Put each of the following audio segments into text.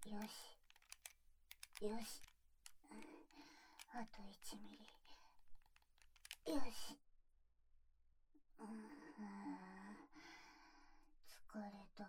よし。よし。あと1ミリ。よし。疲れた。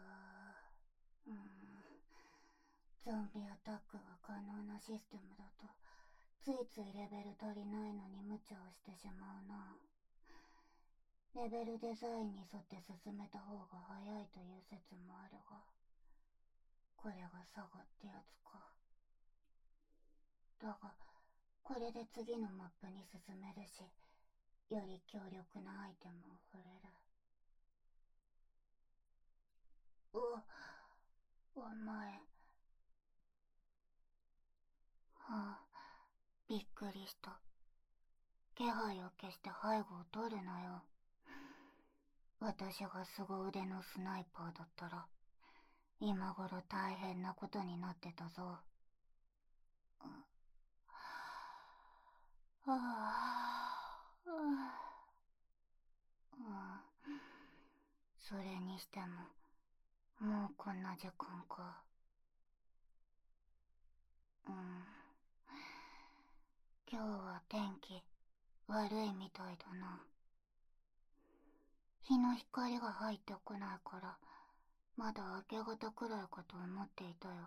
ゾンビアタックが可能なシステムだと、ついついレベル足りないのに無茶をしてしまうな。レベルデザインに沿って進めた方が早いという説もあるが、これがサガってやつか。だが、これで次のマップに進めるし、より強力なアイテムを触れる。お前。はあ、びっくりした。気配を消して背後を取るなよ。私が凄腕のスナイパーだったら、今頃大変なことになってたぞ。はあ、それにしても、もうこんな時間か。今日は天気悪いみたいだな。日の光が入ってこないから、まだ明け方くらいかと思っていたよ。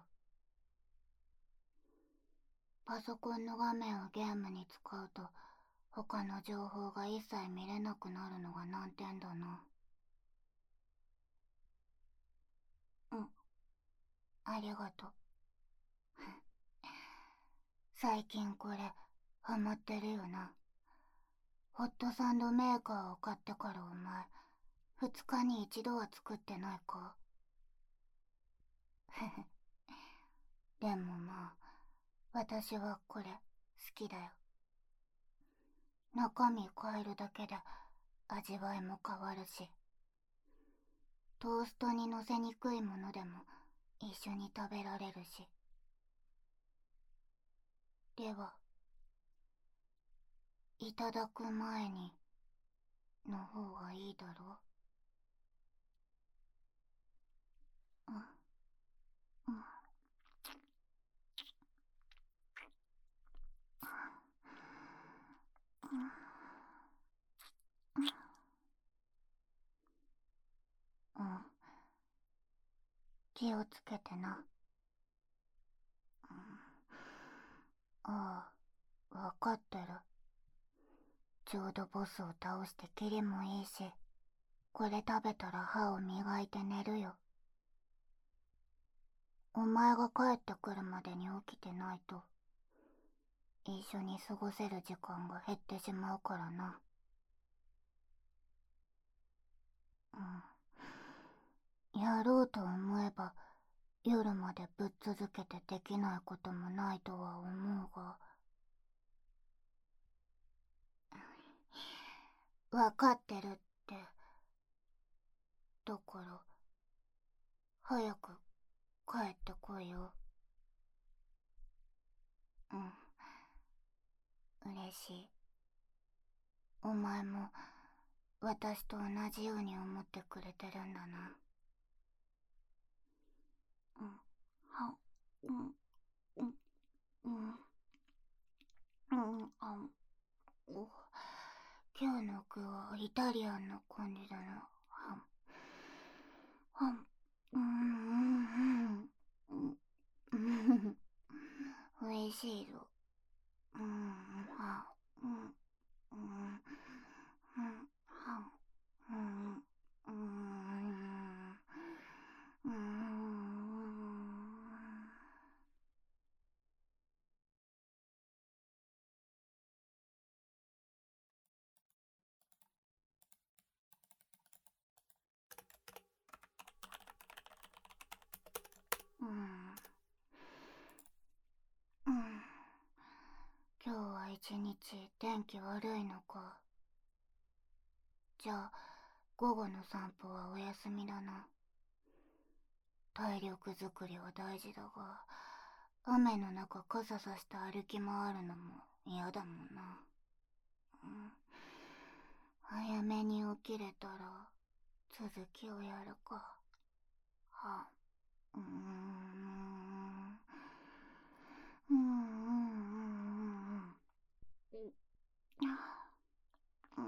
パソコンの画面をゲームに使うと、他の情報が一切見れなくなるのが難点だな。ありがとう。最近これ、ハマってるよな。ホットサンドメーカーを買ってからお前、2日に一度は作ってないか？でもまあ、私はこれ、好きだよ。中身変えるだけで、味わいも変わるし、トーストに乗せにくいものでも、一緒に食べられるし。では、いただく前に、の方がいいだろう。気をつけてな。ああ、わかってる。ちょうどボスを倒してキリもいいし、これ食べたら歯を磨いて寝るよ。お前が帰ってくるまでに起きてないと、一緒に過ごせる時間が減ってしまうからな。やろうと思えば、夜までぶっ続けてできないこともないとは思うが。わかってるって。だから、早く帰ってこいよ。嬉しい。お前も私と同じように思ってくれてるんだな。は、うん、うん、うん、お、今日の具はイタリアンの感じだな。はん、うん、おいしいぞ。は、うん、うん、は、うん、うん、うん。うん、今日は一日天気悪いのか。じゃあ、午後の散歩はお休みだな。体力づくりは大事だが、雨の中傘さして歩き回るのも嫌だもんな。早めに起きれたら続きをやるか。は、 うんうんうんうんうん。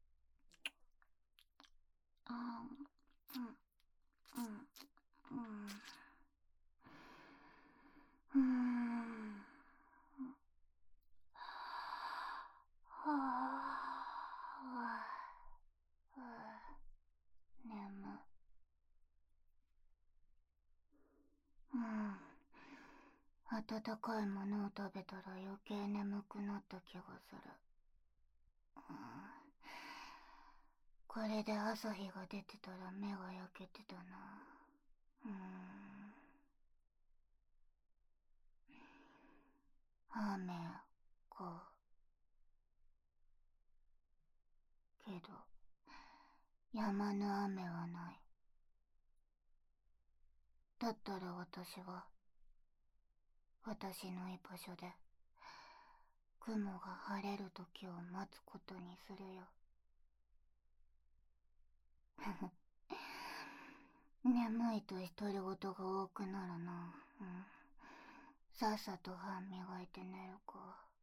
あうんうんうんうん。はあ。眠。うん。温かいものを食べたら余計眠くなった気がする。うん、これで朝日が出てたら目が焼けてたな。うーん。雨か。けど、山の雨はない。だったら私は、私の居場所で、雲が晴れる時を待つことにするよ。眠いと独り言が多くなるな。うん。さっさと歯磨いて寝るか。